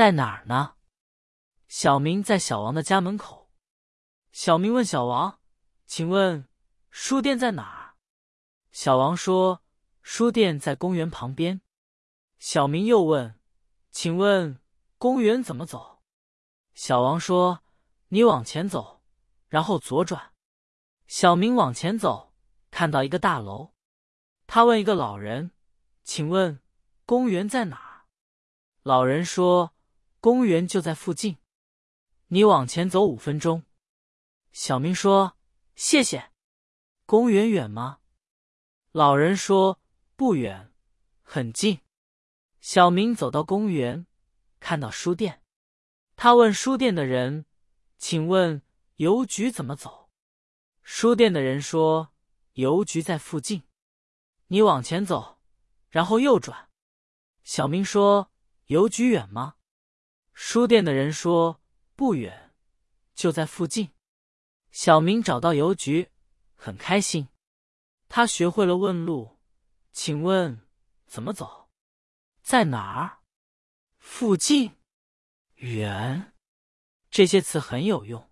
在哪儿呢？小明在小王的家门口。小明问小王：请问书店在哪儿？小王说：书店在公园旁边。小明又问：请问公园怎么走？小王说：你往前走，然后左转。小明往前走，看到一个大楼。他问一个老人：请问公园在哪儿？老人说：公园就在附近，你往前走5分钟。小明说：谢谢。公园远吗？老人说：不远，很近。小明走到公园，看到书店。他问书店的人：请问邮局怎么走？书店的人说：邮局在附近，你往前走，然后右转。小明说：邮局远吗？书店的人说：不远，就在附近。小明找到邮局，很开心。他学会了问路：请问怎么走？在哪儿？附近？远？这些词很有用。